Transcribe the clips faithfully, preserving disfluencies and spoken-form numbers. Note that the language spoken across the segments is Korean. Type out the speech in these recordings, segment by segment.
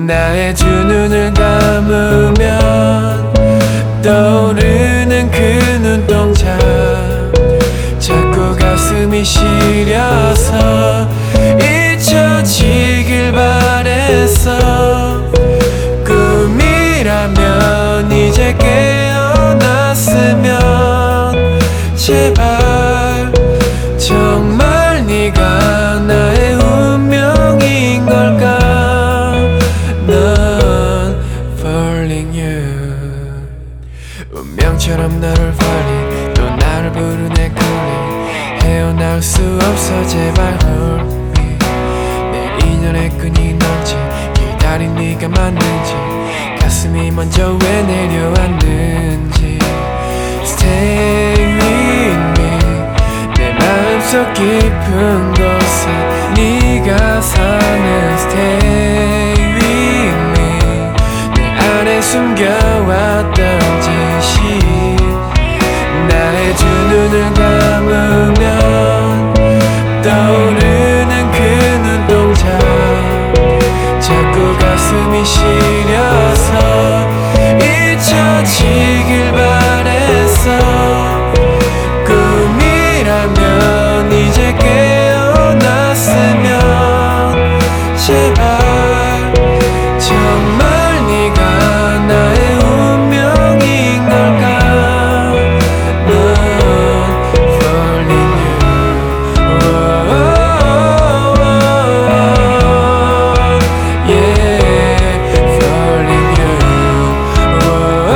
나의 두 눈을 감으면 떠오르는 그 눈동자, 자꾸 가슴이 시려서 잊혀지길 바랬어. 꿈이라면 이제 깨어났으면 제발 정말 네가 나의 운명인 걸까. 넌 falling you, 운명처럼 너를 falling, 또 나를 부르네 calling. 헤어나올 수 없어 제발 hold me. 내 인연의 끈이 넌지 기다린 네가 맞는지, 가슴이 먼저 왜 내려왔는지. Stay with me, 내 마음속 깊은 곳에 네가 사는. Stay with me, 내 안에 숨겨왔던 진실. 나의 두 눈을 감으면 떠오르는 그 눈동자, 자꾸 가슴이 시려서 잊혀지길 바랬어. 꿈이라면 이제 깨어났으면 제발 정말 네가 나의 운명인 걸까. 넌 falling you, oh, yeah, falling you, oh,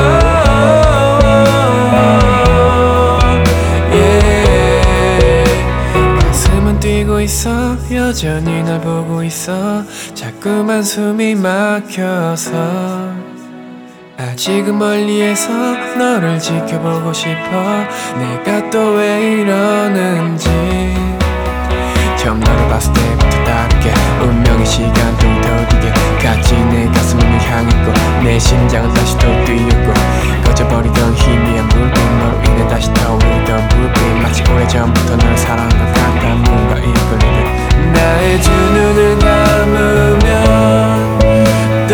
yeah. 가슴은 뛰고 있어, 여전히 널 보고 있어. 자꾸만 숨이 막혀서 아직은 멀리에서 너를 지켜보고 싶어. 내가 또 왜 이러는지. 처음 너를 봤을 때부터 다르게 운명의 시간도 더디게 같이 내 가슴을 향했고, 내 심장은 다시 또 뛰었고, 꺼져버리던 희미한 불빛, 너로 인해 다시 타오르던 불빛, 마치 오래전부터 널 사랑한 것 같아. 뭔가 이끌리듯. 나의 두 눈을 감으면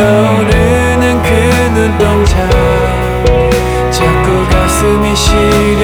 떠오르는 그 눈동자, 자꾸 가슴이 시려